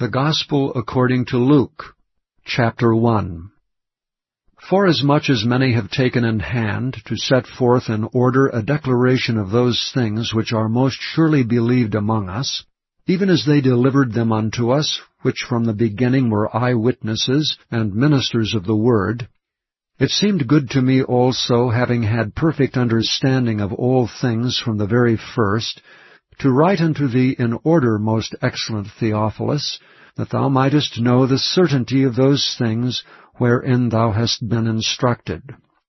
The Gospel according to Luke, chapter 1. Forasmuch as many have taken in hand to set forth in order a declaration of those things which are most surely believed among us, even as they delivered them unto us, which from the beginning were eyewitnesses and ministers of the word, it seemed good to me also, having had perfect understanding of all things from the very first, to write unto thee in order, most excellent Theophilus, that thou mightest know the certainty of those things wherein thou hast been instructed.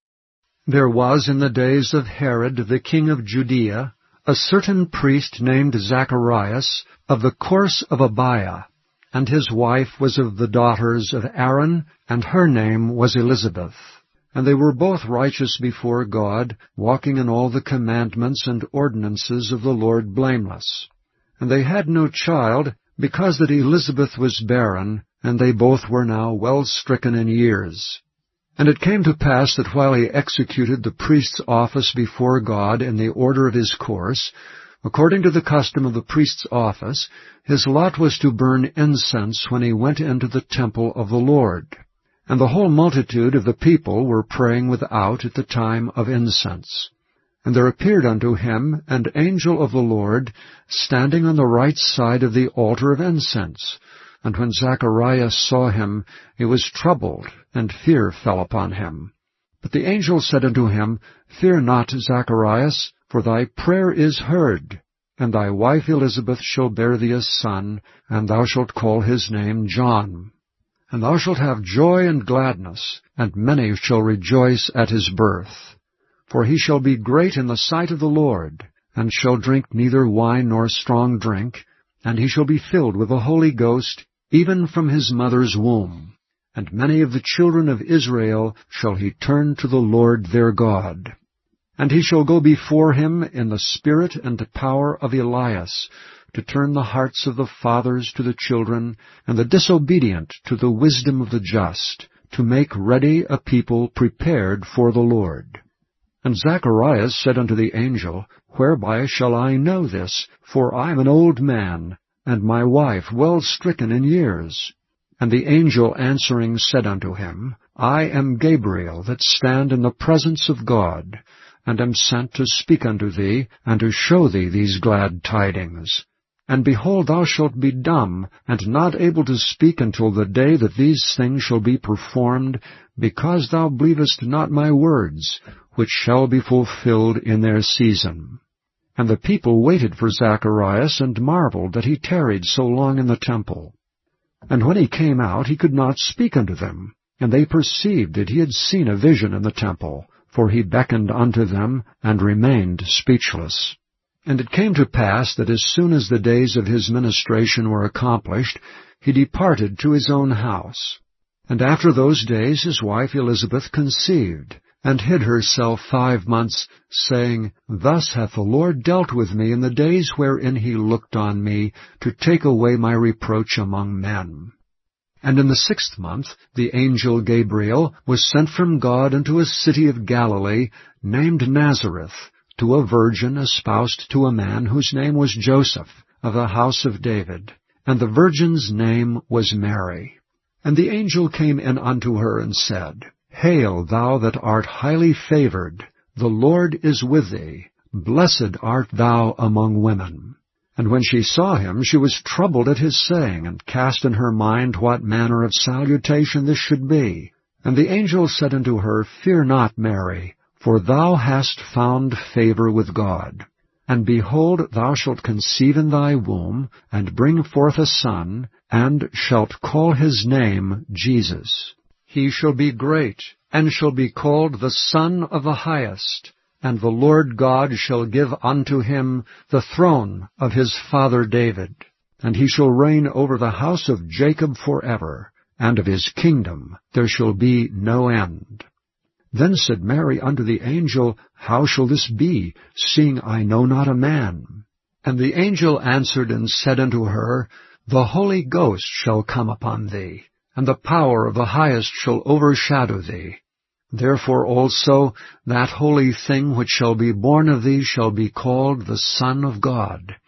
There was in the days of Herod the king of Judea a certain priest named Zacharias of the course of Abiah, and his wife was of the daughters of Aaron, and her name was Elizabeth. And they were both righteous before God, walking in all the commandments and ordinances of the Lord blameless. And they had no child, because that Elizabeth was barren, and they both were now well stricken in years. And it came to pass that while he executed the priest's office before God in the order of his course, according to the custom of the priest's office, his lot was to burn incense when he went into the temple of the Lord. And the whole multitude of the people were praying without at the time of incense. And there appeared unto him an angel of the Lord, standing on the right side of the altar of incense. And when Zacharias saw him, he was troubled, and fear fell upon him. But the angel said unto him, Fear not, Zacharias, for thy prayer is heard, and thy wife Elizabeth shall bear thee a son, and thou shalt call his name John. And thou shalt have joy and gladness, and many shall rejoice at his birth. For he shall be great in the sight of the Lord, and shall drink neither wine nor strong drink, and he shall be filled with the Holy Ghost, even from his mother's womb. And many of the children of Israel shall he turn to the Lord their God. And he shall go before him in the spirit and power of Elias, to turn the hearts of the fathers to the children, and the disobedient to the wisdom of the just, to make ready a people prepared for the Lord. And Zacharias said unto the angel, Whereby shall I know this? For I am an old man, and my wife well stricken in years. And the angel answering said unto him, I am Gabriel, that stand in the presence of God, and am sent to speak unto thee, and to show thee these glad tidings. And behold, thou shalt be dumb, and not able to speak until the day that these things shall be performed, because thou believest not my words, which shall be fulfilled in their season. And the people waited for Zacharias, and marveled that he tarried so long in the temple. And when he came out, he could not speak unto them, and they perceived that he had seen a vision in the temple, for he beckoned unto them, and remained speechless. And it came to pass that as soon as the days of his ministration were accomplished, he departed to his own house. And after those days his wife Elizabeth conceived, and hid herself 5 months, saying, Thus hath the Lord dealt with me in the days wherein he looked on me, to take away my reproach among men. And in the 6th month the angel Gabriel was sent from God unto a city of Galilee, named Nazareth, to a virgin espoused to a man whose name was Joseph, of the house of David, and the virgin's name was Mary. And the angel came in unto her, and said, Hail, thou that art highly favored, the Lord is with thee. Blessed art thou among women. And when she saw him, she was troubled at his saying, and cast in her mind what manner of salutation this should be. And the angel said unto her, Fear not, Mary, for thou hast found favor with God. And behold, thou shalt conceive in thy womb, and bring forth a son, and shalt call his name Jesus. He shall be great, and shall be called the Son of the Highest. And the Lord God shall give unto him the throne of his father David. And he shall reign over the house of Jacob forever, and of his kingdom there shall be no end. Then said Mary unto the angel, How shall this be, seeing I know not a man? And the angel answered and said unto her, The Holy Ghost shall come upon thee, and the power of the Highest shall overshadow thee. Therefore also that holy thing which shall be born of thee shall be called the Son of God.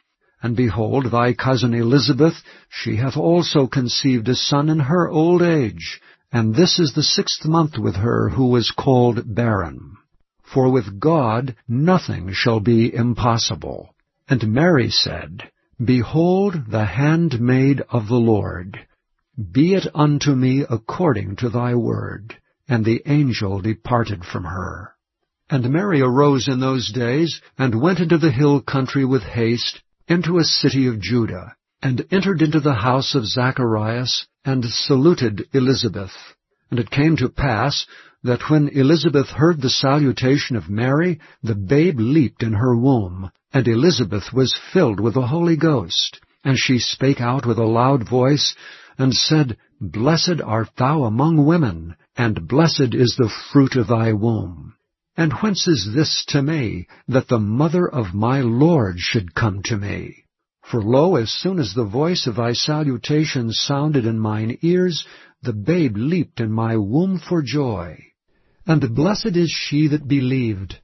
And behold, thy cousin Elizabeth, she hath also conceived a son in her old age, and this is the 6th month with her who was called barren. For with God nothing shall be impossible. And Mary said, Behold the handmaid of the Lord. Be it unto me according to thy word. And the angel departed from her. And Mary arose in those days, and went into the hill country with haste, into a city of Judah, and entered into the house of Zacharias, and saluted Elizabeth. And it came to pass, that when Elizabeth heard the salutation of Mary, the babe leaped in her womb, and Elizabeth was filled with the Holy Ghost. And she spake out with a loud voice, and said, Blessed art thou among women, and blessed is the fruit of thy womb. And whence is this to me, that the mother of my Lord should come to me? For lo, as soon as the voice of thy salutation sounded in mine ears, the babe leaped in my womb for joy. And blessed is she that believed,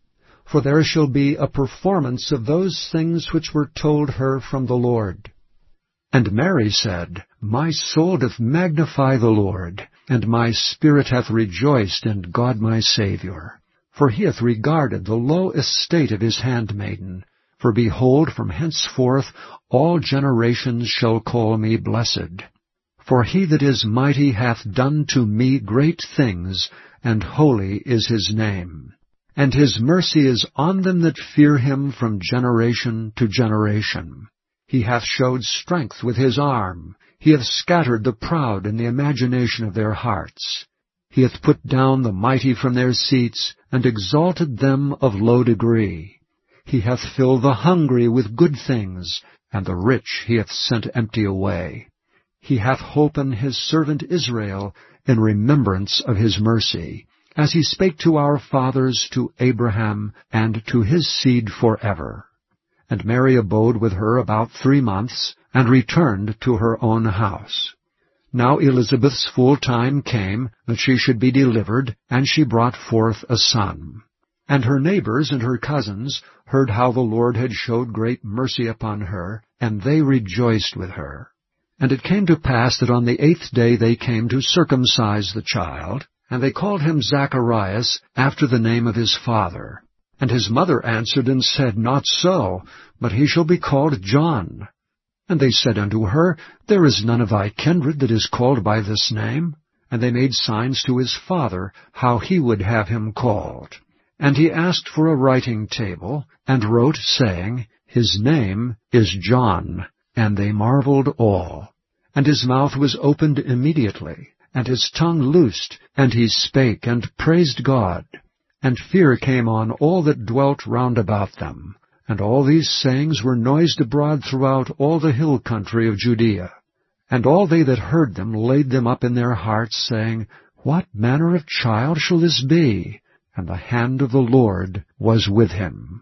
for there shall be a performance of those things which were told her from the Lord. And Mary said, My soul doth magnify the Lord, and my spirit hath rejoiced in God my Saviour. For he hath regarded the low estate of his handmaiden. For behold, from henceforth all generations shall call me blessed. For he that is mighty hath done to me great things, and holy is his name. And his mercy is on them that fear him from generation to generation. He hath showed strength with his arm. He hath scattered the proud in the imagination of their hearts. He hath put down the mighty from their seats, and exalted them of low degree. He hath filled the hungry with good things, and the rich he hath sent empty away. He hath holpen his servant Israel in remembrance of his mercy, as he spake to our fathers, to Abraham, and to his seed forever. And Mary abode with her about 3 months, and returned to her own house. Now Elizabeth's full time came, that she should be delivered, and she brought forth a son. And her neighbors and her cousins heard how the Lord had showed great mercy upon her, and they rejoiced with her. And it came to pass that on the 8th day they came to circumcise the child, and they called him Zacharias, after the name of his father. And his mother answered and said, Not so, but he shall be called John. And they said unto her, There is none of thy kindred that is called by this name. And they made signs to his father, how he would have him called. And he asked for a writing table, and wrote, saying, His name is John. And they marveled all. And his mouth was opened immediately, and his tongue loosed, and he spake, and praised God. And fear came on all that dwelt round about them. And all these sayings were noised abroad throughout all the hill country of Judea. And all they that heard them laid them up in their hearts, saying, What manner of child shall this be? And the hand of the Lord was with him.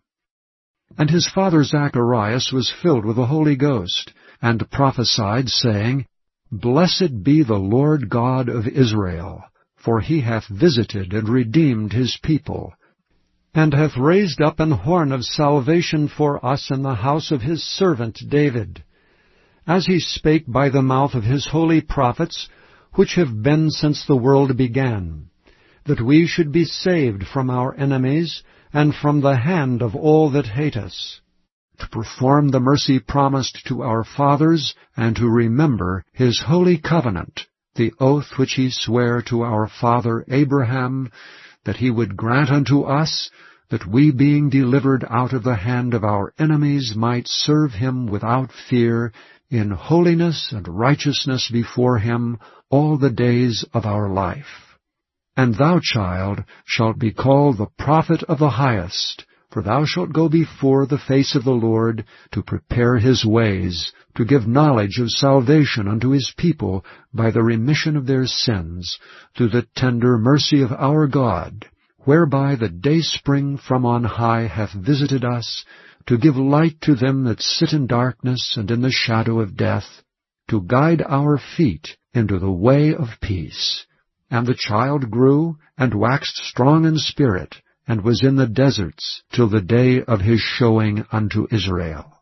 And his father Zacharias was filled with the Holy Ghost, and prophesied, saying, Blessed be the Lord God of Israel, for he hath visited and redeemed his people, and hath raised up an horn of salvation for us in the house of his servant David, as he spake by the mouth of his holy prophets, which have been since the world began, that we should be saved from our enemies, and from the hand of all that hate us, to perform the mercy promised to our fathers, and to remember his holy covenant, the oath which he sware to our father Abraham, that he would grant unto us, that we, being delivered out of the hand of our enemies, might serve him without fear, in holiness and righteousness before him all the days of our life. And thou, child, shalt be called the prophet of the Highest, for thou shalt go before the face of the Lord, to prepare his ways, to give knowledge of salvation unto his people by the remission of their sins, through the tender mercy of our God, whereby the dayspring from on high hath visited us, to give light to them that sit in darkness and in the shadow of death, to guide our feet into the way of peace. And the child grew, and waxed strong in spirit, and was in the deserts till the day of his showing unto Israel.